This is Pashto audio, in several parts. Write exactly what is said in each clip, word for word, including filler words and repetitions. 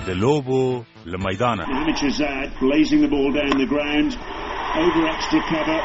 د لوبو له میدانه Hamid blazing the ball down the ground over extra cover.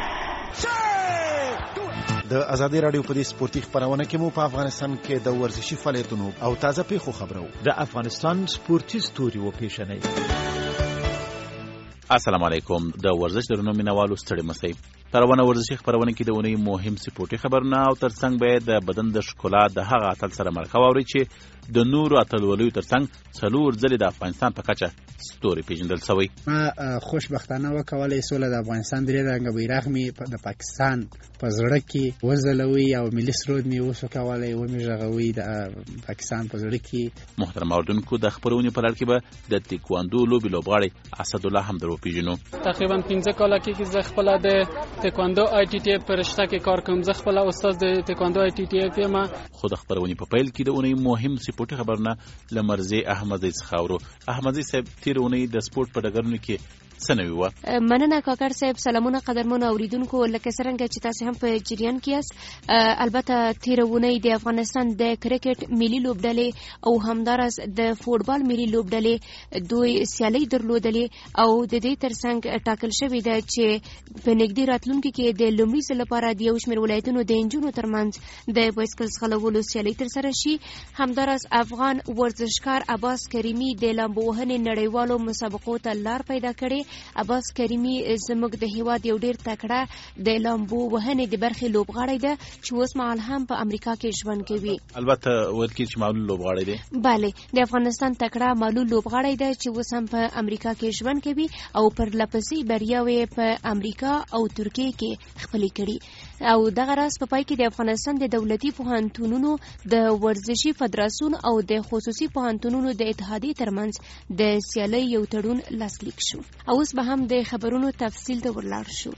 د ازادي رادیو په دې سپورتي خبرونه کې مو په افغانستان کې د ورزشي فعالیتونو او تازه پیښو خبرو د افغانستان سپورتي ستوري و پیښنې. السلام علیکم. د ورزش درنو مینوالو ستړي مسئ. پرونه ورزشي خبرونه کې د اونۍ مهم سپورتي خبرونه او ترڅنګ به د بدن د ښکلا د هغه اتل سره مرکه واوري چې د نورو اتلولیو ترڅنګ څلور ځلې د افغانستان په کچه ستوري پیژندل شوی. ما خوشبختانه وکولای سوله د افغانستان درې رنګه بیرغ می د پاکستان په زړه کې وزلوي او ملي سرود می وسو کولای و می ژغوي د پاکستان په زړه کې. محترم اوردونکو د خبرونې په لړ کې به د تکواندو لوبي لوبغاړي اسد الله هم درو پیژنو. تقریبا پنځه کاله کې زه خپل د تکواندو آی ټی ټی په رشته کې کار کوم. زه خپل استاد د تکواندو آی ټی ټی یم. خو د خبرونې په پیل کې د اونۍ مهم سپورتي خبرونه لمرزي احمدزي څخه اورو. احمدزي صاحب تیر اونۍ د سپورت په ډګرونو کې سنوي و. مننه کاکړ صاحب. سلامونه قدرمن اوریدونکو. لکه څنګه چې تاسو هم په جریان کې یاست، البته تیر اونۍ د افغانستان د کرکټ ملي لوبډلې او همدارس د فوټبال ملي لوبډلې دوی سیالي درلودلې او د دې ترڅنګ ټاکل شوی دی چې په نږدې راتلونکي کې د لومړي ځل لپاره د یو شمېر ولایتونو د انجونو ترمنځ د بایسکل ځغلولو سیالي ترسره شي. همدارس افغان ورزشکار عباس کریمي د لامبو وهنې نړیوالو مسابقو ته لار پیدا کړې. عباس کریمي زموږ د هیواد یو ډیر تکړه د لامبو وهنې د برخې لوبغاړی ده چې اوس مهال هم په امریکا کې ژوند کوي. البته ویل کېږي چې معلول لوبغاړی دی. بله، د افغانستان تکړه معلول لوبغاړی ده چې اوس هم په امریکا کې ژوند کوي او پر لپسې بریاوې په امریکا او ترکیه کې خپلې کړي. او دغه راز په پای کې د افغانستان د دولتي پوهنتونونو د ورزشي فدراسیون او د خصوصي پوهنتونونو د اتحادیې ترمنځ د سیالۍ یو تړون لاسلیک شو. اوس به هم د خبرونو تفصیل ته ورلاړ شو.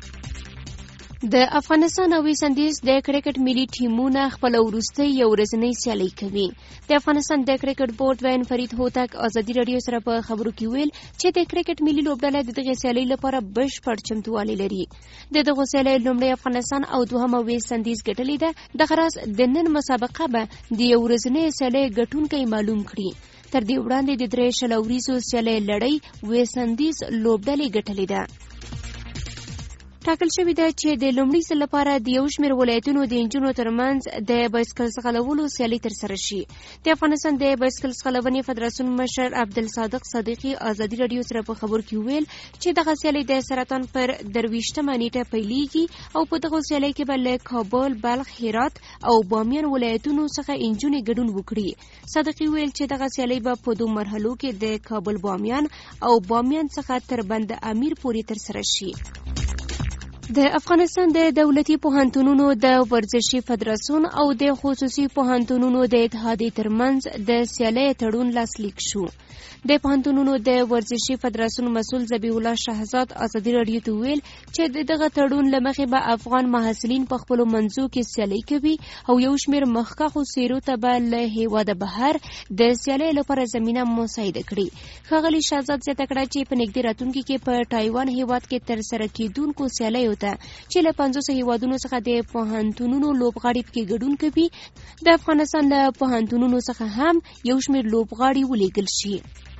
د افغانستان او ویسټ انډیز د کرکټ ملي ټیمونه خپل وروستۍ یو ورځنۍ سیالي کوي. د افغانستان د کرکټ بورډ وین فرید هوتک ازادي رادیو سره په خبرو کې ویل چې د کرکټ ملي لوبډله د دغه سیالي لپاره بشپړ چمتووالی لري. د دغه سیالي لومړی افغانستان او دوهمه ویسټ انډیز ګټلې ده. دغه راز د نن مسابقه به د یو ورځنۍ سیالي ګټونکي معلوم کړي. تر دې وړاندې د درې شل اوریزو سیالۍ لړۍ ویسټ انډیز لوبډلې ګټلې ده. ټاکل شوی دی چې د لومړي ځل لپاره د یو شمېر ولایتونو د انجونو ترمنځ د بایسکل ځغلولو سیالي ترسره شي. د افغانستان د بایسکل ځغلونې فدراسیون مشر عبدالصادق صدیقي ازادي رادیو سره په خبرو کې ویل چې دغه سیالي د سرطان پر درویشتمه نیټه پیلیږي او په دغه سیالي کې به له کابل، بلخ، هرات او بامیان ولایتونو څخه انجونې ګډون وکړي. صدیقي ویل چې دغه سیالي به په دوه مرحلو کې د کابل بامیان او بامیان څخه تر بند امیر پورې ترسره شي. د افغانستان د دولتي پوهنتونونو د ورزشي فدراسیون او د خصوصي پوهنتونونو د اتحادیې ترمنځ د سیالۍ تړون لاسلیک شو. د پوهنتونونو د ورزشي فدراسیون مسؤل ذبیح الله شهزاد ازادي رادیو ته ویل چې دغه تړون له مخې به افغان محصلین په خپلو منځو کې سیالۍ کوي او یو شمېر مخکښو څیرو ته به له هیواده بهر د سیالۍ لپاره زمینه مساعده کړي. ښاغلي شهزاد زیاته کړه چې په نږدې راتلونکي کې په تایوان هیواد کې ترسره کیدونکو سیالیو ته چې له پنځوس هیوادونو څخه د پوهنتونونو لوبغاړي پکې ګډون کوي، د افغانستان له پوهنتونونو څخه هم یو شمېر لوبغاړي ولیږل شي.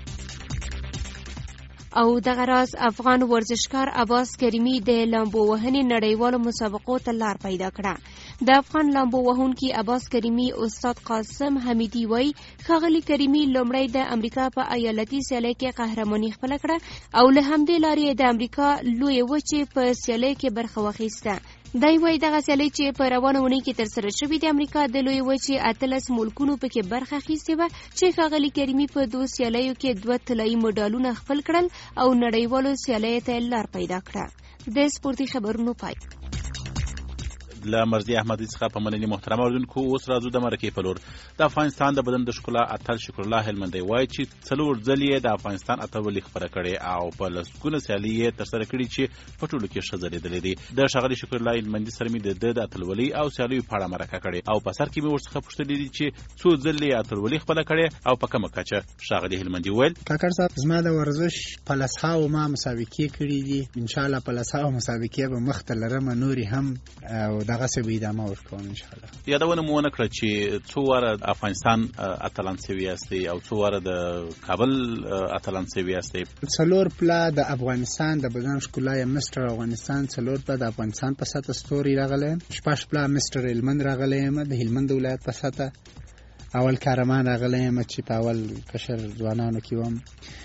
او دغه راز افغان ورزشکار عباس کریمي د لامبو وهنې نړیوالو مسابقو ته لار پیدا کړه. د افغان لامبو وهونکي عباس کریمي استاد قاسم حمیدي وایي ښاغلي کریمي لومړی د امریکا په ایالتي سیالۍ کې قهرماني خپله کړه او له همدې لارې د امریکا لویې وچې په سیالۍ کې برخه واخیسته. دی وایي دغه سیالۍ چې په روانه اونۍ کې ترسره شوې د امریکا د لویې وچې اتلس ملکونو پکې برخه اخیستې وه چې ښاغلي کریمي په دوه سیالیو کې دوه طلایي مډالونه خپل کړل او نړیوالو سیالیو ته لار پیدا کړه. د سپورتي خبرونو پای. له مرضي احمدي څخه په مننې محترم اوریدونکو. اوس راځو د مرکې په لور. د افغانستان د بدن د ښکلا اتل شکر الله هلمندی وایي چې څلور ځلې یې د افغانستان اتلولي خپره کړې او په لسګونه سیالۍ یې ترسره کړي چې په ټولو کې ښه ځلېدلې دي. د ښاغلي شکر الله هلمندي سره مې د ده د اتلولۍ او سیالیو په اړه مرکه کړې او په سر کې مې ورڅخه پوښتلي دي چې څو ځلې یې اتلولي خپله کړې او په کومه کچه. ښاغلي هلمندي وویل کاکړ صاحب زما د ورزش په لسهاو ما مسابقې کړي دي. انشاءالله په لسهاو مسابقې به مخته لرم نورې هم او دا دغسې به ادامه ورکوم انشاءالله. یادونه مو ونه کړه چې څو واره افغانستان اتلان سوي یاستئ او څو واره د کابل اتلان سوي یاستئ؟ څلور پله د افغانستان د بدن ښکلا یا مستر افغانستان، څلور پله د افغانستان په سطح ستوري راغلی یم، شپږ پله مستر هلمند راغلی یم د هلمند ولایت په سطح، اول کارمان راغلی یم چې په اول کشر ځوانانو کې وم،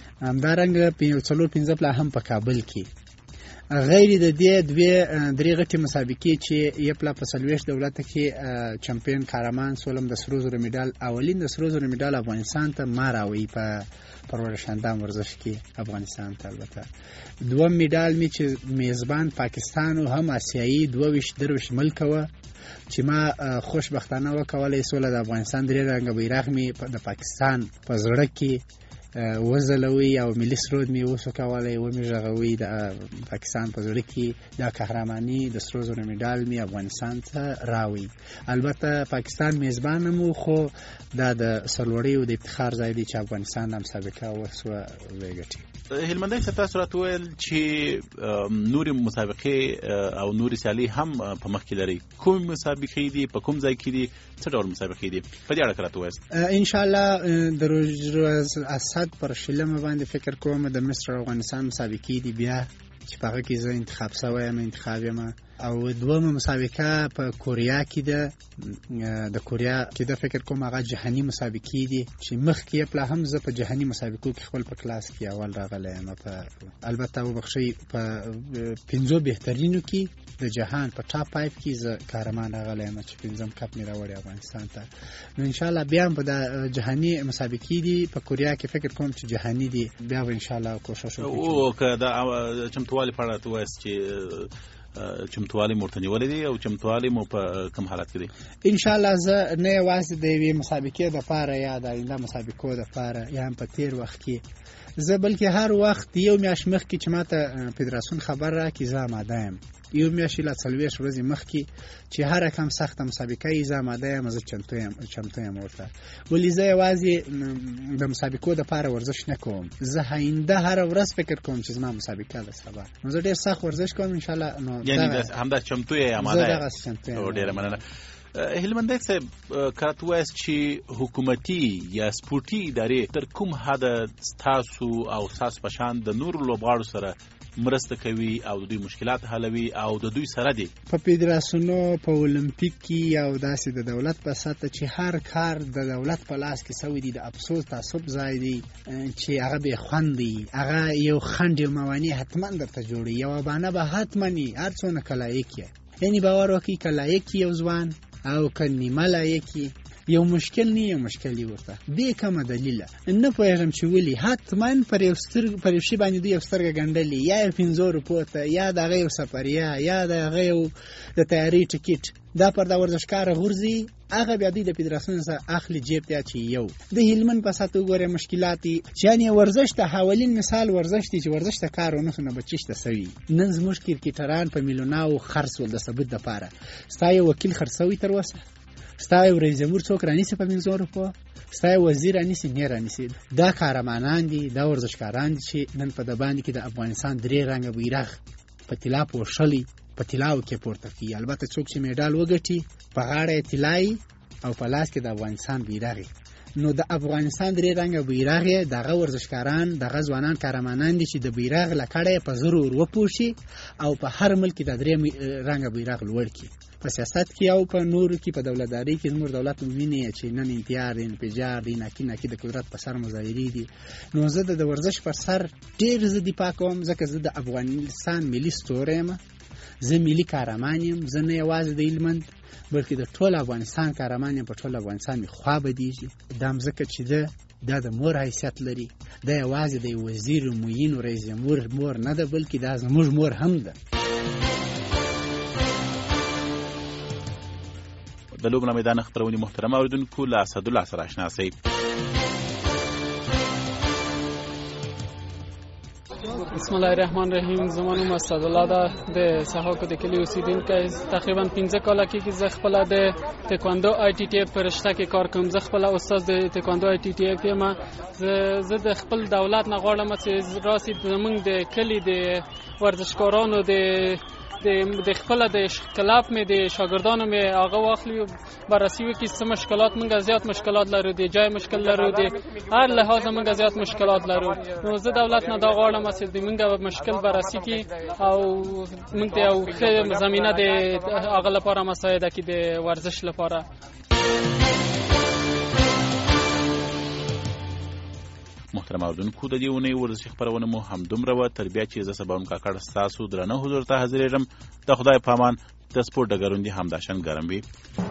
همدارنګه څلور پنځه پله هم په کابل کې. غیر د دې دوې درې غټې مسابقې چې یو پله په څلوېښت دولته کې چمپیون کارمان سولم د سرو زرو مډال، اولین د سرو زرو مډال افغانستان ته ما راوړی په پرورش اندام ورزش کې افغانستان ته. البته دوم مډال می چې میزبان پاکستان او هم آسیایي دوه ویشت درویشت ملک وه چې ما خوشبختانه وکولای سوله د افغانستان درې رنګه بیرغ می د پاکستان په زړه کې وزلوي او ملي سرود می وسوکولی و می غږوي د پاکستان په زړه کې دا قهرماني د سرو زرو مډال می افغانستان ته راوړي. البته پاکستان میزبان مو، خو دا د سرلوړۍ او د افتخار ځای دی چې افغانستان هم مسابقه وسوه وګټي. هلمندی څه تاسو راته وویل چې نورې مسابقې او نورې سیالۍ هم په مخ کې لري، کوم مسابقې دي، په کوم ځای کې دي، څه ډول مسابقې دي؟ په دې اړه که راته ووایاست. انشاءالله د روز اسد پر شلمه باندې فکر کوم د مستر افغانستان مسابقې دي بیا چې په هغه کې زه انتخاب شوی یم، انتخاب یم. او دومه مسابقه په کوریا کې ده، د کوریا چې د فکر کوم هغه جهاني مسابقې دي چې مخکې پله هم زه په جهاني مسابقو کې خپل په کلاس کې اول راغلی یم. په البته وبخښئ په پنځو بهترینو کې د جهان په ټاپ فایف کې زه قهرمان راغلی یم چې پنځم کپ مې راوړی افغانستان ته. نو انشاءالله بیا هم په د جهاني مسابقې دي په کوریا کې فکر کوم چې جهاني دي، بیا به انشاءالله کوشش وکړو. او که د چمتووالي په اړه ته ووایاست چې چمتووالی مو ورته نیولی دی او چمتووالی مو په کوم حالت کې دی؟ انشاءالله زه نه یوازې د یوې مسابقې دپاره یا د آینده مسابقو دپاره یا هم په تیر وخت کې زه بلکې هر وخت یو میاشت مخکې چې ما ته فدراسیون خبر راکړي زه آماده یم، یو میاشت لا څلوېښت ورځې مخکې چې هره کم سخته مسابقه یې زه آماده یم، زه چمتو یم چمتو یم ورته. ولې زه یوازې د مسابقو دپاره ورزش نه کوم، زه آینده هره ورځ فکر کوم چې زما مسابقه ده سبا، نو زه ډېر سخت ورزش کوم انشاءالله. نو یعنې همداسې چمتو یې آماده یې؟ زه دغسې چمتو یم. ډېره مننه. هلمندی صاحب، که راته ووایاست چې حکومتي یا سپورټي ادارې تر کوم حده ستاسو او ستاسو په شان د نورو لوبغاړو سره مرسته کوي او د دوی مشکلات حلوي او د دوی سره دي؟ په فدراسیونو په اولمپیک کې او داسې د دولت په سطح چې هر کار د دولت په لاس کې سوی دی، د افسوس تعصب ځای دی چې هغه بې خوند دی، هغه یو خنډ یو موانع حتما درته جوړي، یوه بهانه به حتما وي هر څونه که لایق یې. یعنې باور وکړئ که لایق یو ځوان او که نیمه لایق یو مشکل نه یو مشکل یې ورته بې کومه دلیله نه پوهېږم چې ولې حتما پر یو سترګ پر یو شي باندې دوی یو سترګه ګنډلې، یا یو پنځو روپو ته، یا د هغه یو سفریا، یا د هغه یو د تیارې ټکټ، دا پر دا ورزشکاره غورځي، هغه بیا دوی د فدراسیون څخه اخلي جیب ته چې یو د هلمند په سطح وګورئ مشکلات دي چې یعنې ورزش ته حوالین مثال ورزش دی چې ورزش ته کار ونه سو نه به چېشته سوي. نن زموږ کرکټران په میلیوناو خرڅ ول د ثبوت دپاره، ستا یو وکیل خرڅ سوی تر اوسه؟ ستا یو رئیس جمهور څوک رانیسي په پنځو روپو؟ ستا یو وزیر رانیسي؟ نه رانیسي. دا قهرمانان دي، دا ورزشکاران دي چې نن په د باندې کې د افغانستان درې رنګه بیرغ په طلا پوښلی په طلاو کې پورته کوي. البته څوک چې میډال وګټي په غاړه یې طلایي او په لاس کې د افغانستان بیرغ، نو د افغانستان درې رنګه بیرغ یې دغه ورزشکاران دغه ځوانان قهرمانان دي چې د بیرغ له کړه یې په زرو ور وپوشي او په هر ملک کې د درې رنګه بیرغ لوړ کړي. په سیاست کې او په نورو کې په دولتداري کې زموږ دولت ویني چې نن انتیار دی، انفجار دی، ناکي ناکي د قدرت په سر مظاهرې دي. نو زه د ورزش پر سر ډېر زه دفاع کوم، ځکه زه د افغانستان ملي ستوری یم، زه ملي قهرمان یم، زه نه یوازې د هلمند بلکې د ټول افغانستان قهرمان یم، په ټول افغانستان مې خوا بدیږي. دا مځکه چې ده دا د مور حیثیت لري، دا یوازې د یو وزیر معین و رئیس جمهور مور نه ده بلکې دا زموږ مور هم ده. د لوبو له میدانه خپرونې محترم اوریدونکو له اسدالله سره اشنا شئ. بسم الله الرحمن الرحیم. زما نوم اسدالله ده، د سحاکو د کلي اوسیدونکی. تقریبا پنځه کاله کېږي زه خپله د تکواندو آی ټي ټي اف په رشته کې کار کوم. زه خپله استاد د تکواندو آی ټي ټي اف یم. زه د خپل دولت نه غواړم چې راسي زموږ د کلي د ورزشکارانو د د خپل د کلاب مې د شاګردانو مې هغه واخلي بررسي وکړي څه مشکلات موږ زیات مشکلات لرو د جای مشکل لرو د هر لحاظ موږ زیات مشکلات لرو نو زه دولت نه دا غواړم چې د موږ مشکل بررسي کړي او موږ ته یو ښه زمینه د هغه لپاره مساعده کړي د ورزش لپاره. محترم اوریدونکو د دې اونۍ ورزشي خپرونه مو همدومره وه. تر بیا چې زه سباون کاکړ ستاسو درانه حضور ته حاضرېږم. د خدای په امان. د سپورټ ډګرونه دې همداشان ګرم وي.